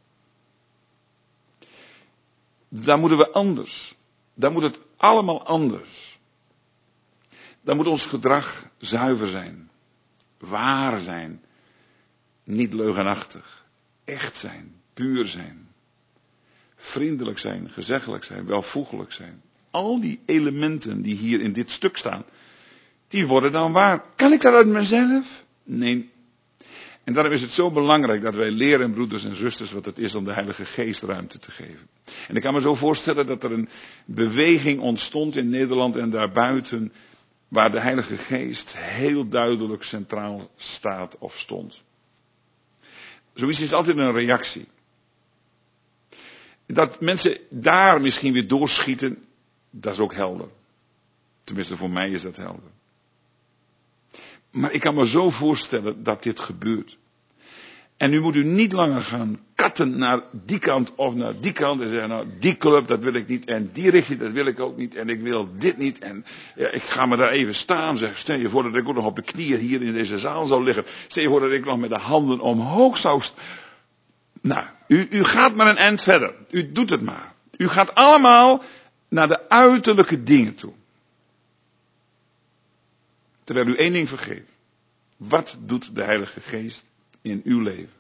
S1: Daar moeten we anders. Daar moet het allemaal anders. Daar moet ons gedrag zuiver zijn. Waar zijn. Niet leugenachtig. Echt zijn. Puur zijn. Vriendelijk zijn. Gezeggelijk zijn. Welvoegelijk zijn. Al die elementen die hier in dit stuk staan. Die worden dan waar. Kan ik dat uit mezelf? Nee. En daarom is het zo belangrijk dat wij leren, broeders en zusters, wat het is om de Heilige Geest ruimte te geven. En ik kan me zo voorstellen dat er een beweging ontstond in Nederland en daarbuiten, waar de Heilige Geest heel duidelijk centraal staat of stond. Zoiets is altijd een reactie. Dat mensen daar misschien weer doorschieten, dat is ook helder. Tenminste, voor mij is dat helder. Maar ik kan me zo voorstellen dat dit gebeurt. En nu moet u niet langer gaan katten naar die kant of naar die kant. En zeggen, nou die club dat wil ik niet. En die richting dat wil ik ook niet. En ik wil dit niet. En ja, ik ga me daar even staan. Zeg, stel je voor dat ik ook nog op de knieën hier in deze zaal zou liggen. Stel je voor dat ik nog met de handen omhoog zou staan. Nou, u, u gaat maar een eind verder. U doet het maar. U gaat allemaal naar de uiterlijke dingen toe. Terwijl u één ding vergeet. Wat doet de Heilige Geest in uw leven?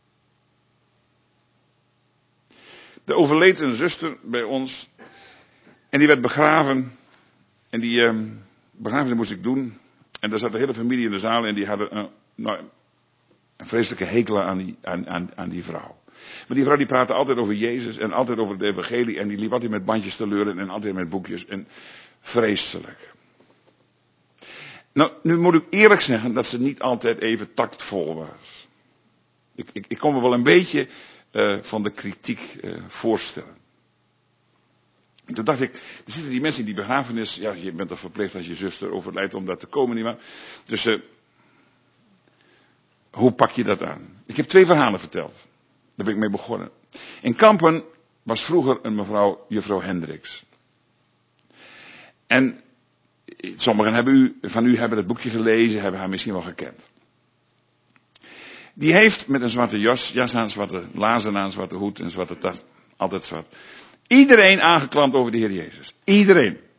S1: Er overleed een zuster bij ons. En die werd begraven. En die uh, begrafenis moest ik doen. En daar zat de hele familie in de zaal. En die hadden uh, nou, een vreselijke hekel aan die, aan, aan, aan die vrouw. Maar die vrouw die praatte altijd over Jezus. En altijd over het evangelie. En die liep altijd met bandjes te leuren. En altijd met boekjes. En vreselijk. Nou, nu moet ik eerlijk zeggen dat ze niet altijd even tactvol was. Ik, ik, ik kon me wel een beetje uh, van de kritiek uh, voorstellen. En toen dacht ik, er zitten die mensen in die begrafenis. Ja, je bent er verplicht als je zuster overlijdt om daar te komen, nietwaar? Dus uh, hoe pak je dat aan? Ik heb twee verhalen verteld. Daar ben ik mee begonnen. In Kampen was vroeger een mevrouw, juffrouw Hendricks. En sommigen hebben u, van u hebben het boekje gelezen, hebben haar misschien wel gekend. Die heeft met een zwarte jas, jas aan, zwarte lazen aan, zwarte hoed en zwarte tas, altijd zwart. Iedereen aangeklampt over de Heer Jezus. Iedereen.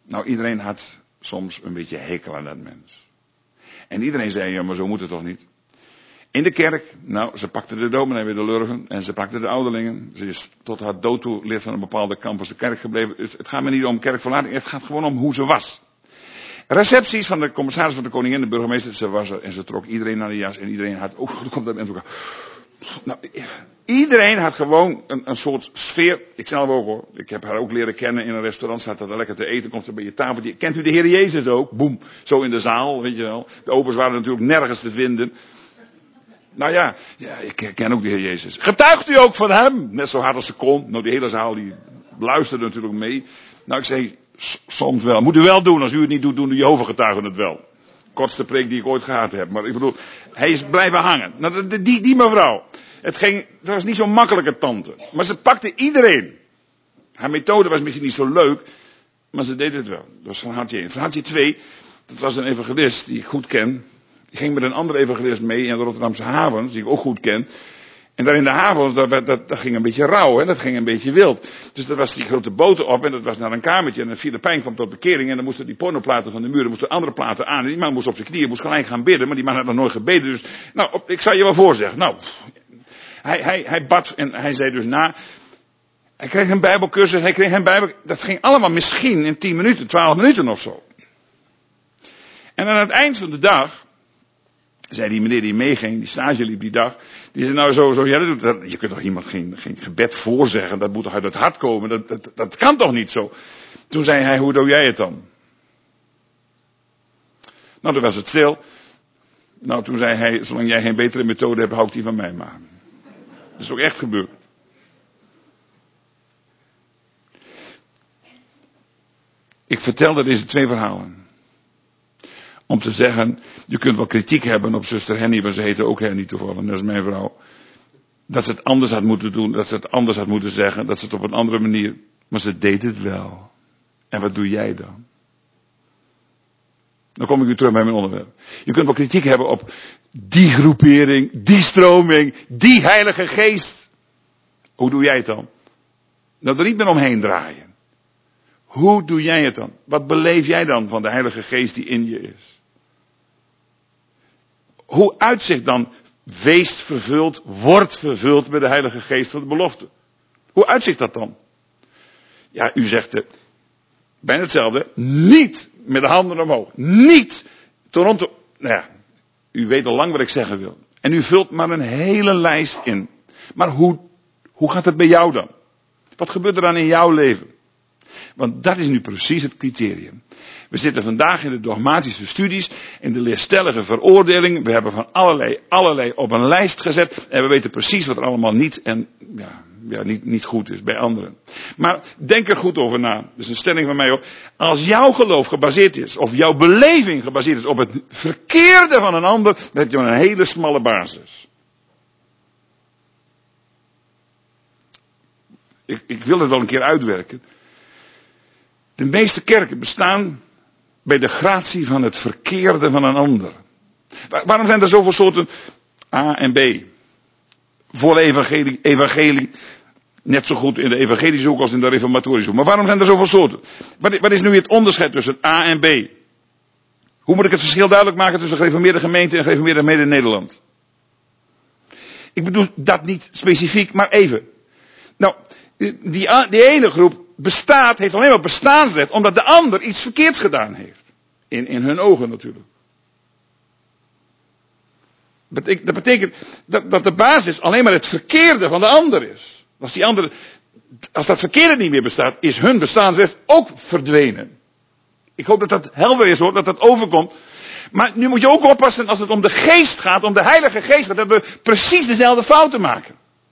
S1: Nou, iedereen had soms een beetje hekel aan dat mens. En iedereen zei, ja, maar zo moet het toch niet? In de kerk, nou, ze pakte de dominee weer de lurven en ze pakte de ouderlingen. Ze is tot haar dood toe lid van een bepaalde campus de kerk gebleven. Het, het gaat me niet om kerkverlating, het gaat gewoon om hoe ze was. Recepties van de commissaris van de koningin, de burgemeester, ze was er en ze trok iedereen naar de jas en iedereen had, oh, er komt dat mens ook. Nou, iedereen had gewoon een, een soort sfeer. Ik zelf ook hoor. Ik heb haar ook leren kennen in een restaurant. Staat er lekker te eten. Komt ze bij je tafeltje. Kent u de Heer Jezus ook? Boem. Zo in de zaal. Weet je wel. De opers waren natuurlijk nergens te vinden. Nou ja. Ja, ik ken ook de Heer Jezus. Getuigt u ook van hem? Net zo hard als ze kon. Nou, die hele zaal die luisterde natuurlijk mee. Nou, ik zei. Soms wel. Moet u wel doen. Als u het niet doet, doen de Jehovah-getuigen het wel. Kortste preek die ik ooit gehad heb. Maar ik bedoel, hij is blijven hangen. Nou, die, die mevrouw. Het ging, het was niet zo'n makkelijke tante. Maar ze pakte iedereen. Haar methode was misschien niet zo leuk. Maar ze deed het wel. Dat was van hartje één. Van hartje twee. Dat was een evangelist die ik goed ken. Die ging met een andere evangelist mee in de Rotterdamse havens. Die ik ook goed ken. En daar in de havens, dat, dat, dat ging een beetje rauw. Hè? Dat ging een beetje wild. Dus er was die grote boten op. En dat was naar een kamertje. En een Filipijn kwam tot bekering. En dan moesten die pornoplaten van de muur. Er moesten andere platen aan. En die man moest op zijn knieën. Moest gelijk gaan bidden. Maar die man had nog nooit gebeden. Dus, nou, op, ik zal je wel voorzeggen. Nou, hij, hij, hij bad. En hij zei dus na. Hij kreeg een bijbelcursus. Hij kreeg een bijbel. Dat ging allemaal misschien in tien minuten, twaalf minuten of zo. En aan het eind van de dag. Zei die meneer die meeging, die stage liep die dag. Die zei nou zo, zo ja, dat, dat, je kunt toch iemand geen, geen gebed voorzeggen. Dat moet toch uit het hart komen. Dat, dat, dat kan toch niet zo. Toen zei hij, hoe doe jij het dan? Nou, toen was het stil. Nou, toen zei hij, zolang jij geen betere methode hebt, hou ik die van mij maar. Dat is ook echt gebeurd. Ik vertelde deze twee verhalen. Om te zeggen, je kunt wel kritiek hebben op zuster Henny, maar ze heette ook Henny toevallig, dat is mijn vrouw. Dat ze het anders had moeten doen, dat ze het anders had moeten zeggen, dat ze het op een andere manier, maar ze deed het wel. En wat doe jij dan? Dan kom ik weer terug bij mijn onderwerp. Je kunt wel kritiek hebben op die groepering, die stroming, die heilige geest. Hoe doe jij het dan? Nou, er niet meer omheen draaien. Hoe doe jij het dan? Wat beleef jij dan van de heilige geest die in je is? Hoe uitzicht dan weest vervuld, wordt vervuld met de heilige geest van de belofte? Hoe uitzicht dat dan? Ja, u zegt het, bijna hetzelfde, niet met de handen omhoog, niet Toronto, nou ja, u weet al lang wat ik zeggen wil. En u vult maar een hele lijst in. Maar hoe, hoe gaat het bij jou dan? Wat gebeurt er dan in jouw leven? Want dat is nu precies het criterium. We zitten vandaag in de dogmatische studies, in de leerstellige veroordeling. We hebben van allerlei, allerlei op een lijst gezet. En we weten precies wat er allemaal niet en ja, ja, niet, niet goed is bij anderen. Maar denk er goed over na. Dat is een stelling van mij ook. Als jouw geloof gebaseerd is, of jouw beleving gebaseerd is op het verkeerde van een ander, dan heb je een hele smalle basis. Ik, ik wil het wel een keer uitwerken. De meeste kerken bestaan bij de gratie van het verkeerde van een ander. Waar, waarom zijn er zoveel soorten A en B? Volle evangelie, evangelie, net zo goed in de evangelische hoek als in de reformatorische hoek. Maar waarom zijn er zoveel soorten? Wat, wat is nu het onderscheid tussen A en B? Hoe moet ik het verschil duidelijk maken tussen gereformeerde gemeente en gereformeerde gemeente in Nederland? Ik bedoel dat niet specifiek, maar even. Nou, die, die ene groep bestaat, heeft alleen maar bestaansrecht, omdat de ander iets verkeerds gedaan heeft. In, in hun ogen natuurlijk. Dat betekent dat, dat de basis alleen maar het verkeerde van de ander is. Als die andere, als dat verkeerde niet meer bestaat, is hun bestaansrecht ook verdwenen. Ik hoop dat dat helder is hoor, dat dat overkomt. Maar nu moet je ook oppassen als het om de geest gaat, om de heilige geest, dat we precies dezelfde fouten maken.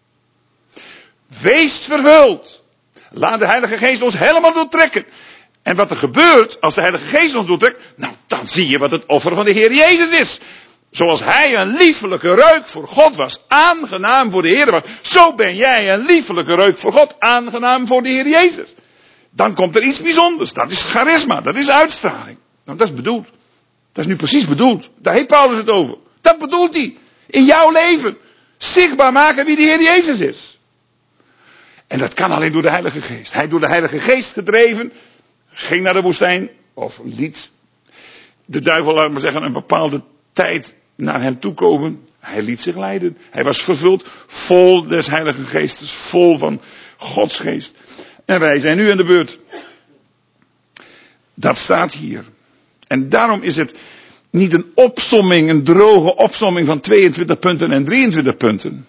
S1: Wees vervuld. Laat de heilige geest ons helemaal doortrekken. En wat er gebeurt als de heilige geest ons doortrekt, nou dan zie je wat het offer van de Heer Jezus is. Zoals hij een liefelijke reuk voor God was, aangenaam voor de Heer was, zo ben jij een liefelijke reuk voor God, aangenaam voor de Heer Jezus. Dan komt er iets bijzonders, dat is charisma, dat is uitstraling. Nou dat is bedoeld. Dat is nu precies bedoeld. Daar heeft Paulus het over. Dat bedoelt hij. In jouw leven. Zichtbaar maken wie de Heer Jezus is. En dat kan alleen door de Heilige Geest. Hij door de Heilige Geest gedreven ging naar de woestijn, of liet de duivel, laat maar zeggen, een bepaalde tijd naar hem toekomen. Hij liet zich leiden. Hij was vervuld, vol des Heilige Geestes, vol van Gods geest. En wij zijn nu aan de beurt. Dat staat hier. En daarom is het niet een opsomming, een droge opsomming van tweeëntwintig punten en drieëntwintig punten.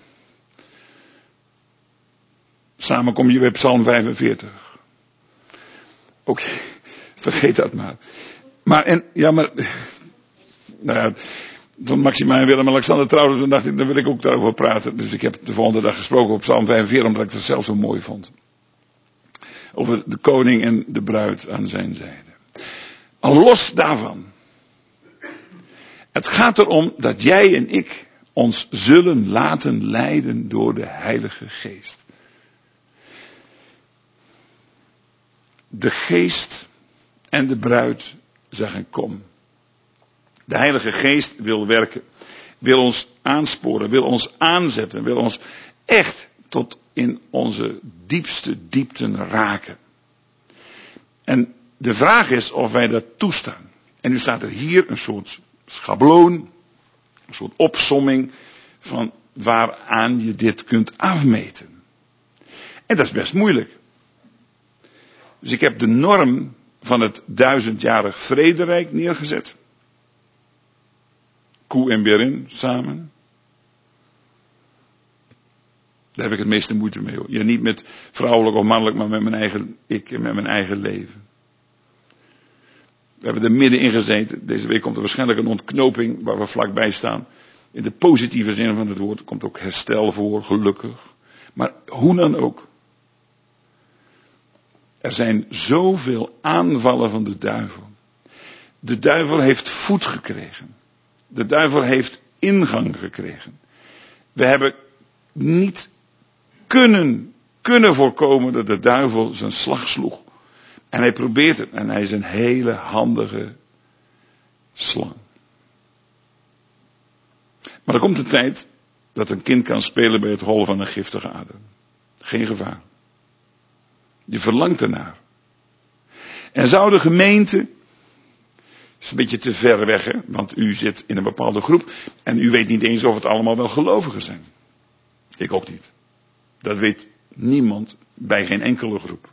S1: Samen kom je bij Psalm vijfenveertig. Oké, okay, vergeet dat maar. Maar, en, ja, maar, nou ja, toen Maxima en Willem-Alexander trouwden, toen dacht ik, daar wil ik ook daarover praten. Dus ik heb de volgende dag gesproken op Psalm vijfenveertig, omdat ik het zelf zo mooi vond. Over de koning en de bruid aan zijn zijde. Al los daarvan. Het gaat erom dat jij en ik ons zullen laten leiden door de Heilige Geest. De Geest en de bruid zeggen kom. De Heilige Geest wil werken, wil ons aansporen, wil ons aanzetten, wil ons echt tot in onze diepste diepten raken. En de vraag is of wij dat toestaan. En nu staat er hier een soort schabloon, een soort opsomming van waaraan je dit kunt afmeten. En dat is best moeilijk. Dus ik heb de norm van het duizendjarig vrederijk neergezet. Koe en Berin samen. Daar heb ik het meeste moeite mee. Hoor. Ja, niet met vrouwelijk of mannelijk, maar met mijn eigen ik en met mijn eigen leven. We hebben er middenin gezeten. Deze week komt er waarschijnlijk een ontknoping waar we vlakbij staan. In de positieve zin van het woord komt ook herstel voor, gelukkig. Maar hoe dan ook. Er zijn zoveel aanvallen van de duivel. De duivel heeft voet gekregen. De duivel heeft ingang gekregen. We hebben niet kunnen, kunnen voorkomen dat de duivel zijn slag sloeg. En hij probeert het. En hij is een hele handige slang. Maar er komt een tijd dat een kind kan spelen bij het hol van een giftige ader. Geen gevaar. Je verlangt ernaar. En zou de gemeente, is een beetje te ver weg, hè? Want u zit in een bepaalde groep en u weet niet eens of het allemaal wel gelovigen zijn. Ik ook niet. Dat weet niemand bij geen enkele groep.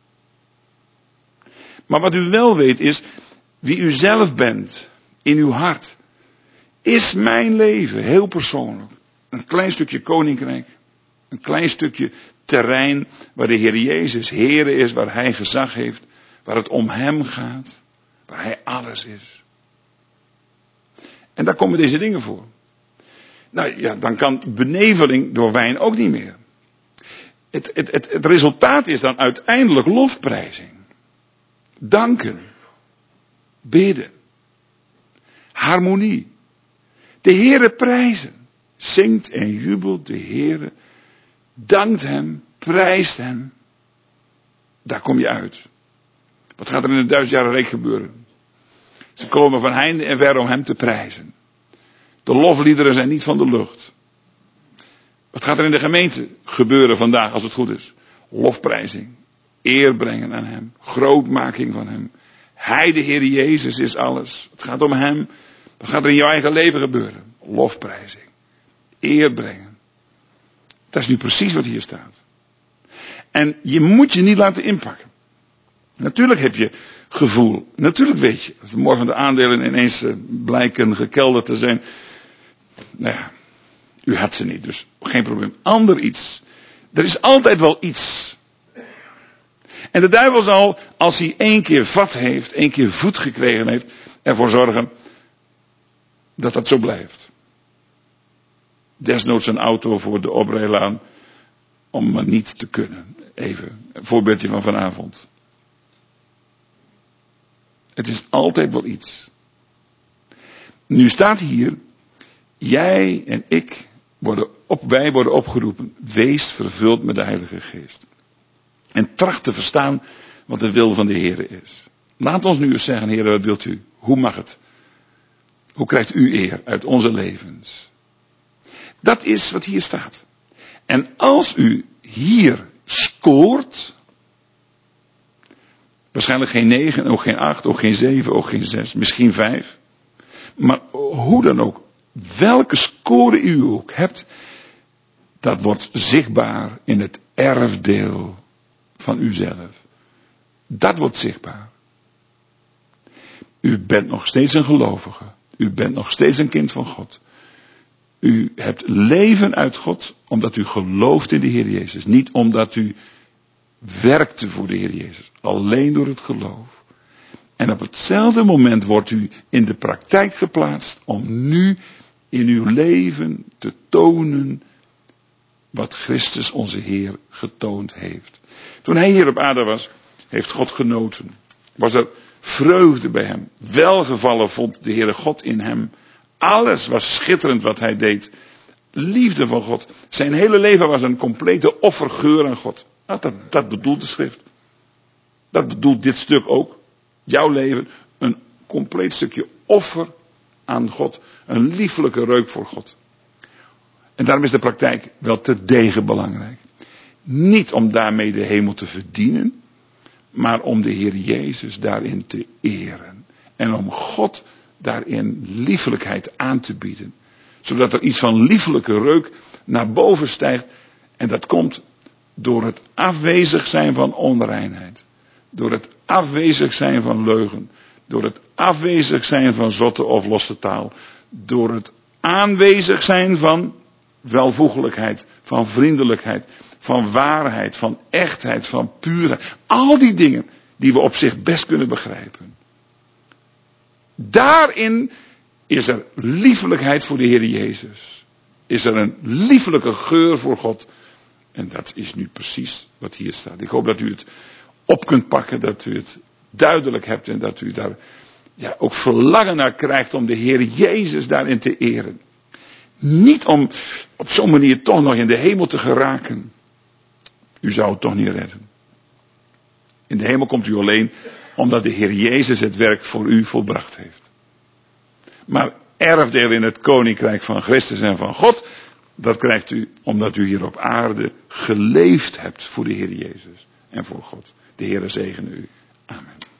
S1: Maar wat u wel weet is, wie u zelf bent, in uw hart, is mijn leven, heel persoonlijk, een klein stukje koninkrijk, een klein stukje terrein waar de Heer Jezus Heere is, waar Hij gezag heeft, waar het om Hem gaat, waar Hij alles is. En daar komen deze dingen voor. Nou ja, dan kan beneveling door wijn ook niet meer. Het, het, het, het resultaat is dan uiteindelijk lofprijzing. Danken. Bidden. Harmonie. De Heere prijzen. Zingt en jubelt de Heere. Dankt Hem. Prijst Hem. Daar kom je uit. Wat gaat er in het duizendjarige rijk gebeuren? Ze komen van heinde en ver om Hem te prijzen. De lofliederen zijn niet van de lucht. Wat gaat er in de gemeente gebeuren vandaag als het goed is? Lofprijzing. Eer brengen aan Hem. Grootmaking van Hem. Hij, de Heer Jezus, is alles. Het gaat om Hem. Wat gaat er in jouw eigen leven gebeuren? Lofprijzing. Eer brengen. Dat is nu precies wat hier staat. En je moet je niet laten inpakken. Natuurlijk heb je gevoel. Natuurlijk weet je. Als morgen de aandelen ineens blijken gekelderd te zijn. Nou ja. U had ze niet, dus geen probleem. Ander iets. Er is altijd wel iets. En de duivel zal, als hij één keer vat heeft, één keer voet gekregen heeft, ervoor zorgen dat dat zo blijft. Desnoods een auto voor de oprijlaan om maar niet te kunnen. Even, een voorbeeldje van vanavond. Het is altijd wel iets. Nu staat hier, jij en ik worden op, wij worden opgeroepen, wees vervuld met de Heilige Geest. En tracht te verstaan wat de wil van de Heer is. Laat ons nu eens zeggen, Heer, wat wilt u? Hoe mag het? Hoe krijgt u eer uit onze levens? Dat is wat hier staat. En als u hier scoort, Waarschijnlijk geen negen, ook geen acht, ook geen zeven, ook geen zes, misschien vijf. Maar hoe dan ook, welke score u ook hebt, dat wordt zichtbaar in het erfdeel van uzelf. Dat wordt zichtbaar. U bent nog steeds een gelovige. U bent nog steeds een kind van God. U hebt leven uit God omdat u gelooft in de Heer Jezus. Niet omdat u werkte voor de Heer Jezus. Alleen door het geloof. En op hetzelfde moment wordt u in de praktijk geplaatst om nu in uw leven te tonen wat Christus onze Heer getoond heeft. Toen hij hier op aarde was, heeft God genoten. Was er vreugde bij hem. Welgevallen vond de Heere God in hem. Alles was schitterend wat hij deed. Liefde van God. Zijn hele leven was een complete offergeur aan God. Nou, dat, dat bedoelt de schrift. Dat bedoelt dit stuk ook. Jouw leven, een compleet stukje offer aan God. Een liefelijke reuk voor God. En daarom is de praktijk wel te degen belangrijk. Niet om daarmee de hemel te verdienen, maar om de Heer Jezus daarin te eren. En om God daarin liefelijkheid aan te bieden. Zodat er iets van liefelijke reuk naar boven stijgt. En dat komt door het afwezig zijn van onreinheid. Door het afwezig zijn van leugen. Door het afwezig zijn van zotte of losse taal. Door het aanwezig zijn van welvoegelijkheid, van vriendelijkheid, van waarheid, van echtheid, van puurheid. Al die dingen die we op zich best kunnen begrijpen. Daarin is er liefelijkheid voor de Heer Jezus. Is er een liefelijke geur voor God. En dat is nu precies wat hier staat. Ik hoop dat u het op kunt pakken, dat u het duidelijk hebt en dat u daar ja, ook verlangen naar krijgt om de Heer Jezus daarin te eren. Niet om op zo'n manier toch nog in de hemel te geraken. U zou het toch niet redden. In de hemel komt u alleen omdat de Heer Jezus het werk voor u volbracht heeft. Maar erfdeel in het koninkrijk van Christus en van God, dat krijgt u omdat u hier op aarde geleefd hebt voor de Heer Jezus en voor God. De Heer zegene u. Amen.